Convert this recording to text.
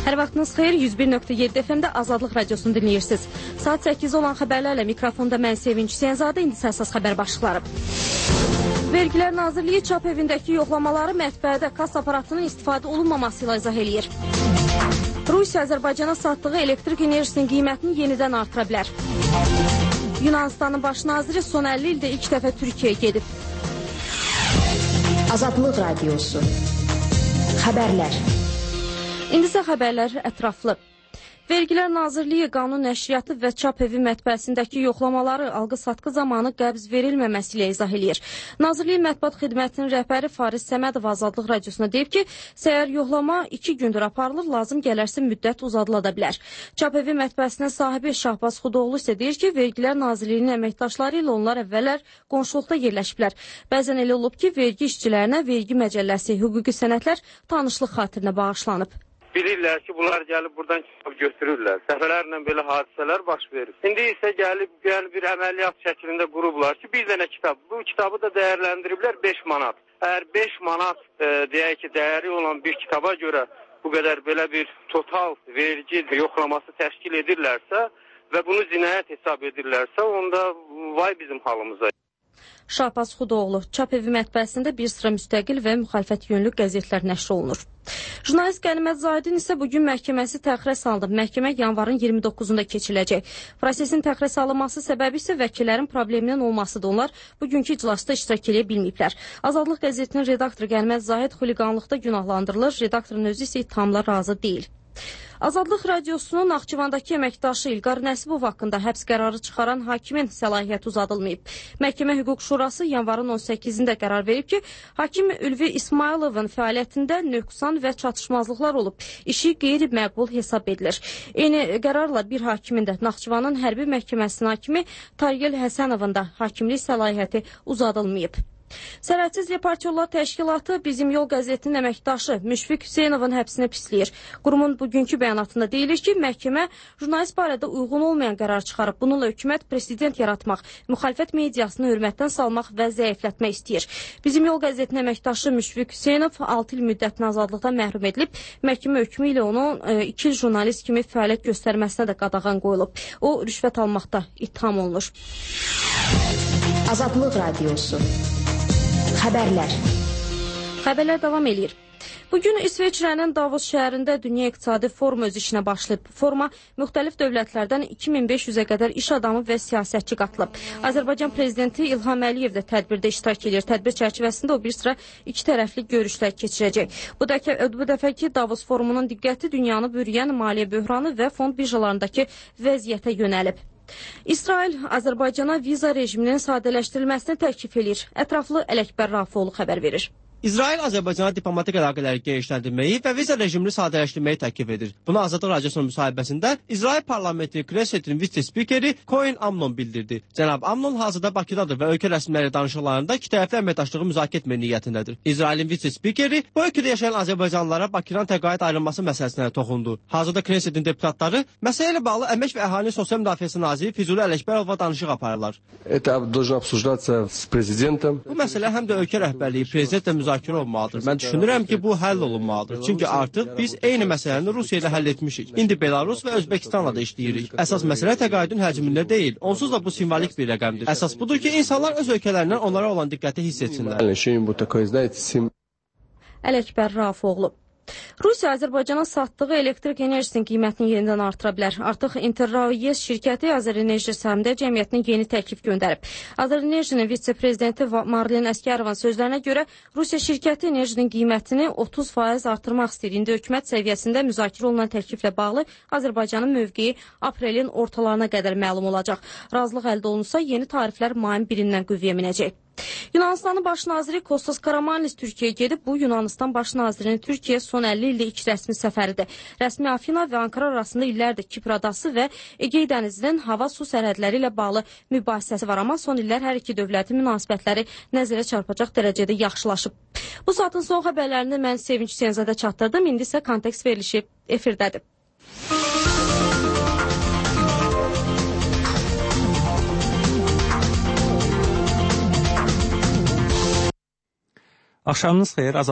Hər vaxtınız xeyir, 101.7 FM-də Azadlıq Radiosunu dinləyirsiniz. Saat 8 olan xəbərlərlə mikrofonda mən Sevinç Hüseynzadə, indi əsas xəbər başlıqları. Vergilər Nazirliyi çap evindəki yoxlamaları mətbəədə kassa aparatının istifadə olunmaması ilə izah eləyir. Rusiya Azərbaycana satdığı elektrik enerjisinin qiymətini yenidən artıra bilər. Yunanistanın baş naziri son 50 ildə ilk dəfə Türkiyəyə gedib. Azadlıq Radiosu. Xəbərlər. İndi isə xəbərlər ətraflı. Vergilər Nazirliyi qanun nəşriyyatı və çap evi mətbəəsindəki yoxlamaları alqı-satqı zamanı qəbz verilməməsi ilə izah eləyir. Nazirliyin mətbuat xidmətinin rəhbəri Fariz Səmədov Azadlıq Radiosuna deyib ki, səhər yoxlama 2 gündür aparılır, lazım gələrsə müddət uzadıla da bilər. Çap evi mətbəəsinin sahibi Şahbaz Xudoğlu isə deyir ki, Vergilər Nazirliyinin əməkdaşları ilə onlar əvvəllər qonşuluqda yerləşiblər. Bəzən elə olub ki, vergi işçilərinə vergi məcəlləsi, hüquqi sənədlər tanışlıq xatirinə bağışlanıb. Bilirlər ki, bunlar gəlib buradan kitab götürürlər. Dəfələrlə belə hadisələr baş verir. İndi isə gəlib bir əməliyyat şəklində qurublar ki, bir dənə kitab. Bu kitabı da dəyərləndiriblər 5 manat. Əgər 5 manat deyək ki, dəyəri olan bir kitaba görə bu qədər belə bir total vergi yoxlaması təşkil edirlərsə və bunu cinayət hesab edirlərsə, onda vay bizim halımıza. Şahbaz Xudoğlu, çap evi mətbəəsində bir sıra müstəqil və müxalifət yönlü qəzetlər nəşr olunur. Jurnalist Qənimət Zahidin isə bugün məhkəməsi təxirə salındı. Məhkəmə yanvarın 29-unda keçiriləcək. Prosesin təxirə salınması səbəbi isə vəkillərin probleminin olmasıdır. Onlar bugünkü iclasda iştirak edə bilməyiblər. Azadlıq qəzetinin redaktoru Qənimət Zahid xuliqanlıqda günahlandırılır. Redaktorun özü isə ittihamla razı deyil. Azadlıq Radiosunun Naxçıvandakı əməkdaşı İlqar Nəsibov haqqında həbs qərarı çıxaran hakimin səlahiyyəti uzadılmayıb. Məhkəmə Hüquq Şurası yanvarın 18-də qərar verib ki, hakim Ülvi İsmayılovun fəaliyyətində nöqsan və çatışmazlıqlar olub. İşi qeyri-məqbul hesab edilir. Eyni qərarla bir hakimin də Naxçıvanın hərbi məhkəməsinin hakimi Taryel Həsənovun da hakimlik səlahiyyəti uzadılmayıb. Sərhədsiz Reportyorlar Təşkilatı Bizim Yol qəzetinin əməkdaşı Müşfiq Hüseynovun həbsini pisləyir. Qurumun bugünkü bəyanatında deyilir ki, məhkəmə jurnalist barədə uyğun olmayan qərar çıxarıb. Bununla hökumət president yaratmaq, müxalifət mediasını hörmətdən salmaq və zəiflətmək istəyir. Bizim Yol qəzetinin əməkdaşı Müşfiq Hüseynov 6 il müddətinə azadlıqdan məhrum edilib. Məhkəmə hökmü ilə onun 2 jurnalist kimi fəaliyyət göstərməsinə də qadağan qoyulub. O, rüşvət almaqda ittiham olunur. Azadlıq Radiosu. Xəbərlər. Xəbərlər davam eləyir. Bugün İsveçrənin Davos şəhərində Dünya İqtisadi Forumu öz işinə başlayıb. Foruma müxtəlif dövlətlərdən 2500-ə qədər iş adamı və siyasətçi qatılıb. Azərbaycan prezidenti İlham Əliyev də tədbirdə iştirak edir. Tədbir çərçivəsində o bir sıra iki tərəfli görüşlər keçirəcək. Bu dəfəki Davos forumunun diqqəti dünyanı bürüyən maliyyə böhranı və fond birjalarındakı vəziyyətə yönəlib. İsrail Azərbaycana viza rejiminin sadələşdirilməsini təklif edir. Ətraflı Ələkbər Rafoğlu xəbər verir. İsrail Azərbaycana diplomatik əlaqələri genişləndirməyi və viza rejimini sadələşdirməyi təklif edir. Bunu Azadlıq Radiosunun müsahibəsində İsrail parlamenti Knessetin vitse-spikeri Kohen Amnon bildirdi. Cənab Amnon hazırda Bakıdadır və ölkə rəsmiləri danışıqlarında ikitərəfli əməkdaşlığı müzakirə etmək niyyətindədir. İsrailin vitse-spikeri bu ölkədə yaşayan azərbaycanlılara Bakıdan təqaüd ayrılması məsələsinə toxundu. Hazırda Knessetin deputatları məsələ ilə bağlı Əmək və Əhalinin Sosial Müdafiəsi naziri Füzuli Ələkbərova danışıq aparırlar. Bu məsələ həm də ölkə rəhbərliyi, prezidentlə müzakirə olmalıdır. Mən düşünürəm ki, bu həll olunmalıdır. Çünki artıq biz eyni məsələni Rusiya ilə həll etmişik. İndi Belarus və Özbəkistanla da işləyirik. Əsas məsələ təqaüdün həcmində deyil. Onsuz da bu simvolik bir rəqəmdir. Əsas budur ki, insanlar öz ölkələrindən onlara olan diqqəti hiss etsinlər. Ələkbər Rafoğlu. Rusiya Azərbaycana satdığı elektrik enerjisinin qiymətini yenidən artıra bilər. Artıq Interraviyes şirkəti Azərenerji sahəsində cəmiyyətinə yeni təklif göndərib. Azərenerjinin vitse-prezidenti Marlen Əsgərovun sözlərinə görə Rusiya şirkəti enerjinin qiymətini 30% artırmaq istəyir. İndi hökumət səviyyəsində müzakirə olunan təkliflə bağlı Azərbaycanın mövqeyi aprelin ortalarına qədər məlum olacaq. Razılıq əldə olunsa yeni tariflər mayın 1-dən qüvvəyə minəcək. Yunanistanın baş naziri Kostas Karamanlis Türkiyəyə gedib. Bu Yunanistan baş nazirinin Türkiyə son 50 ildə ilk rəsmi səfəridir. Rəsmi Afina və Ankara arasında illərdir Kipr adası və Egey dənizinin hava su sərhədləri ilə bağlı mübahisəsi var. Amma son illər hər iki dövlətin münasibətləri nəzərə çarpacaq dərəcədə yaxşılaşıb. Bu saatın son xəbərlərini mən Sevinç Hüseynzadə çatdırdım. İndi isə kontekst verilişi efirdədir. Axşamınız xeyir.